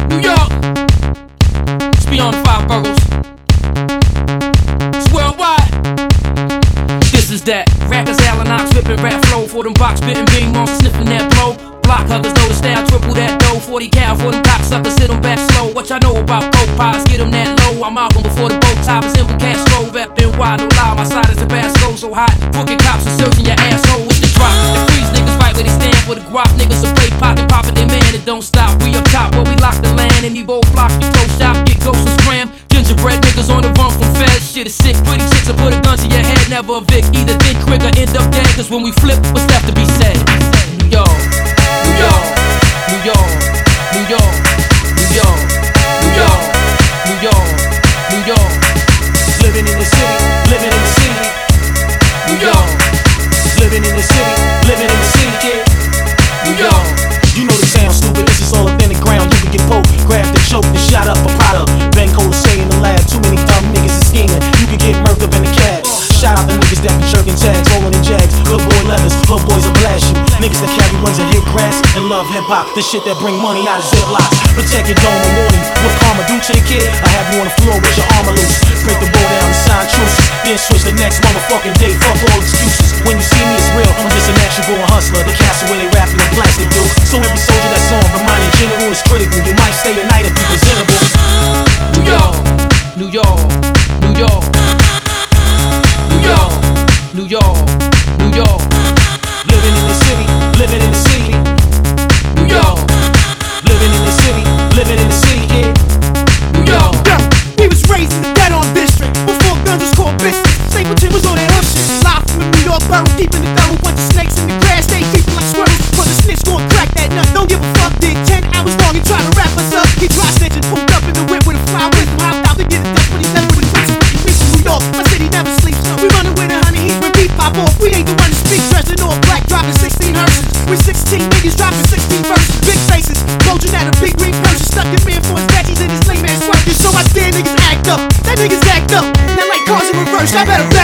New York, it's beyond 5 boroughs. It's worldwide. This is that. Rappers, Allen Ox, ripping rap flow for them box, spitting beam on sniffing that blow. Block huggers know the style, triple that dough. 40 cal for them cocksuckers, hit them back slow. What y'all know about coke pies? Get them that low. I'm out before the boat top is simple cash flow. FNY, no lie, my side is Tabasco so hot. Fucking cops are searching your asshole with the drop. The freeze niggas fight where they stand for the guap. Niggas will play pocket, poppin' they man, it don't stop. We up top where we lock the land and we both flock. We close shop, get ghosts and scram. Gingerbread niggas on the run from feds. Shit is sick, pretty chicks will put a gun to your head. Never a Vic, either think quick or end up dead. Cause when we flip, what's left to be said? New York, New York, New York, New York, New York, New York, New York, New York. Living in the city, living in the city. New York, living in the city, living in the city, yeah. New York. You know the sound stupid, this is all up in the ground. You can get poked, grabbed and choked and shot up a product. Ben Cole say in the lab, too many dumb niggas is scheming. You can get murked up in the cab. Shout out the niggas that be jerking tags, rolling in jags. Good boy leathers, little boys will blast you. Niggas that carry ones that hit grass and love hip hop. This shit that bring money out of ziplocs. Protect your dome and warning. What karma do to the kid? I have you on the floor with your armor loose. Break the bowl down and sign truces. Then switch the next motherfucking day. Fuck all excuses. When you see me, it's real. I'm just a natural born hustler. The castle where they rapping in plastic, dude. So every soldier that's on the mind in general is critical. You might stay a night if you presentable. New York, New York, New York, New York, New York, New York. Living in the city, living in the city. New York, living in the city, living in the city, yeah. New York. Yeah, we was raised in the dead-on district before guns was called business. Stapleton was on that hood shit. Live from the New York borough, deep in the devil. Bunch of snakes in the grass, they creeping like squirrels. But the snitch gon' crack that nut. Don't give a fuck. Did 10 hours long, he tried to wrap us up. He dry snitching, pulled up in the whip with a fly with him. Hopped out to get it done, but he left with his wrist. We from New York, my city never sleeps. We running with a honey heat when we pop off. We ain't the one to speak, dressed in all black, dropping 16 hearses. With 16 niggas dropping 16 verses. Big faces, bulging at a big green purse. Stuck in man for his veggies and his lame ass workers. So I dare niggas act up. That niggas act up. Now like cars in reverse, I better